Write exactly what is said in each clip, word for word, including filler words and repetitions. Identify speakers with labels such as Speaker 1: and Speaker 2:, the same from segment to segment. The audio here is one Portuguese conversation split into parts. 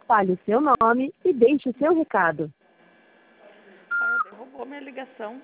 Speaker 1: Fale o seu nome e deixe o seu recado.
Speaker 2: Ah, derrubou minha ligação.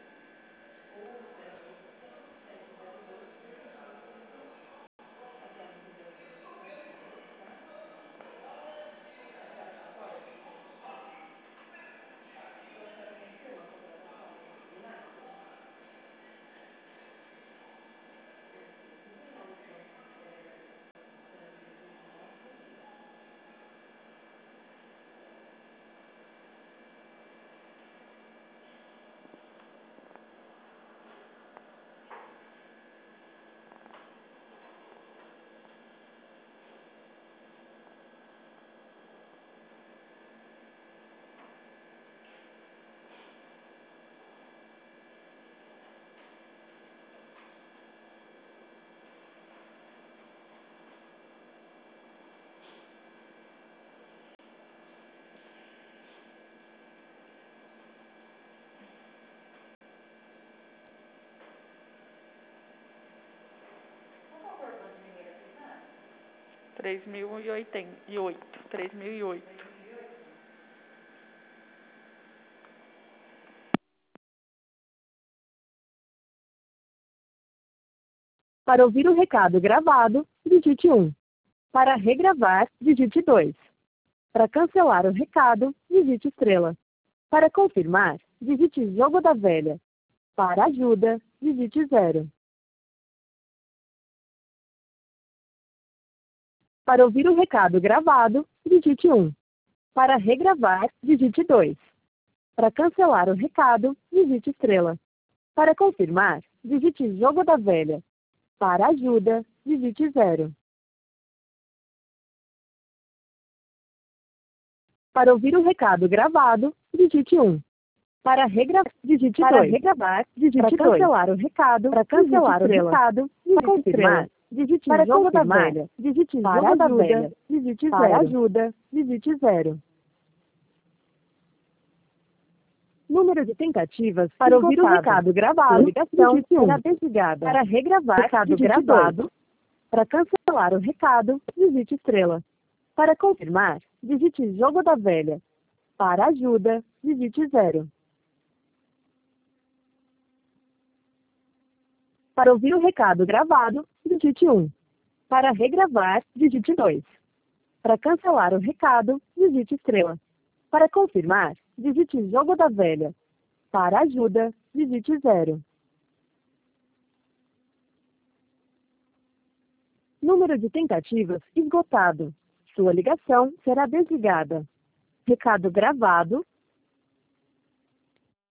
Speaker 2: Três mil e oitenta e oito. Três mil e oito.
Speaker 1: Para ouvir o recado gravado, digite um. Para regravar, digite dois. Para cancelar o recado, digite estrela. Para confirmar, digite jogo da velha. Para ajuda, digite zero. Para ouvir o recado gravado, digite um. Para regravar, digite dois. Para cancelar o recado, digite estrela. Para confirmar, digite jogo da velha. Para ajuda, digite zero. Para ouvir o recado gravado, digite um. Para regravar, digite dois. Para regravar, digite Para cancelar dois. o recado, para cancelar o recado, para confirmar, digite para jogo da velha, digite para jogo da velha, digite para zero. ajuda, digite zero. Número de tentativas para ouvir o recado gravado, ligação será desligada. Para regravar, recado gravado, para cancelar o recado, digite estrela. Para confirmar, digite jogo da velha. Para ajuda, digite zero. Para ouvir o recado gravado, digite um. Para regravar, digite dois. Para cancelar o recado, digite estrela. Para confirmar, digite jogo da velha. Para ajuda, digite zero. Número de tentativas esgotado. Sua ligação será desligada. Recado gravado,